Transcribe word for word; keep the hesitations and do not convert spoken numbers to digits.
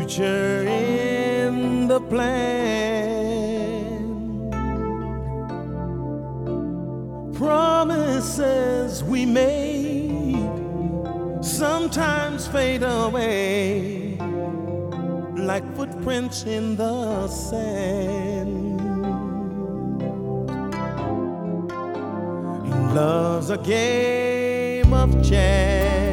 future in the plan. Promises we made sometimes fade away like footprints in the sand. Love's a game of chance.